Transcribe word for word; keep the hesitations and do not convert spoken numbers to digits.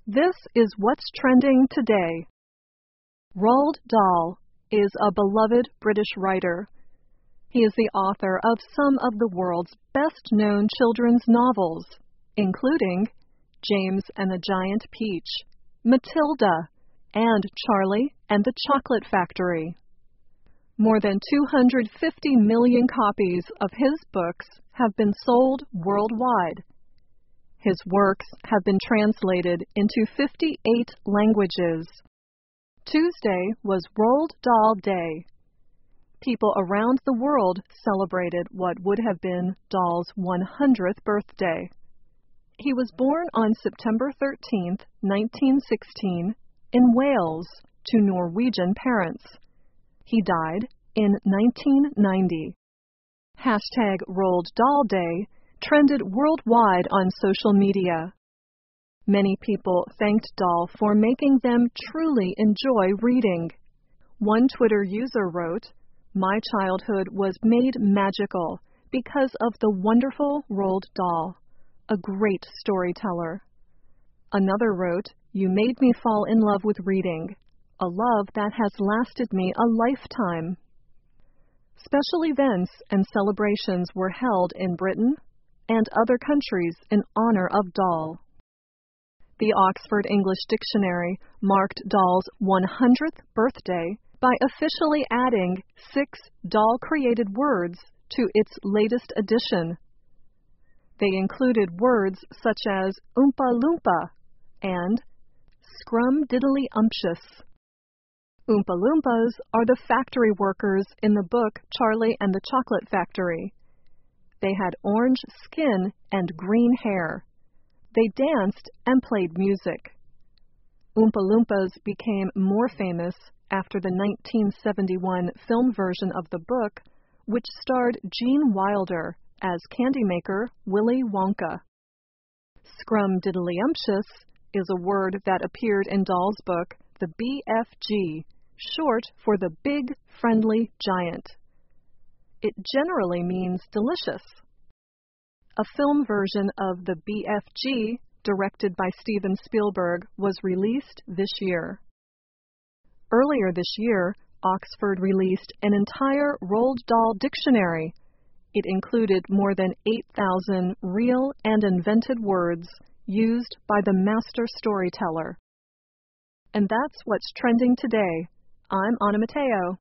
This is what's trending today. Roald Dahl is a beloved British writer. He is the author of some of the world's best-known children's novels, including James and the Giant Peach, Matilda, and Charlie and the Chocolate Factory. More than two hundred fifty million copies of his books have been sold worldwide. His works have been translated into fifty-eight languages. Tuesday was Roald Dahl Day. People around the world celebrated what would have been Dahl's one hundredth birthday. He was born on September thirteenth, nineteen sixteen, in Wales to Norwegian parents. He died in nineteen ninety. Hashtag Roald Dahl Day trended worldwide on social media. Many people thanked Dahl for making them truly enjoy reading. One Twitter user wrote, "My childhood was made magical because of the wonderful Roald Dahl, a great storyteller." Another wrote, "You made me fall in love with reading, a love that has lasted me a lifetime." Special events and celebrations were held in Britain and other countries in honor of Dahl. The Oxford English Dictionary marked Dahl's one hundredth birthday by officially adding six Dahl-created words to its latest edition. They included words such as Oompa Loompa and Scrumdiddlyumptious. Oompa Loompas are the factory workers in the book Charlie and the Chocolate Factory. They had orange skin and green hair. They danced and played music. Oompa Loompas became more famous after the nineteen seventy-one film version of the book, which starred Gene Wilder as candy maker Willy Wonka. Scrumdiddlyumptious is a word that appeared in Dahl's book, The B F G, short for the Big Friendly Giant. It generally means delicious. A film version of the B F G, directed by Steven Spielberg, was released this year. Earlier this year, Oxford released an entire Roald Dahl dictionary. It included more than eight thousand real and invented words used by the master storyteller. And that's what's trending today. I'm Anna Mateo.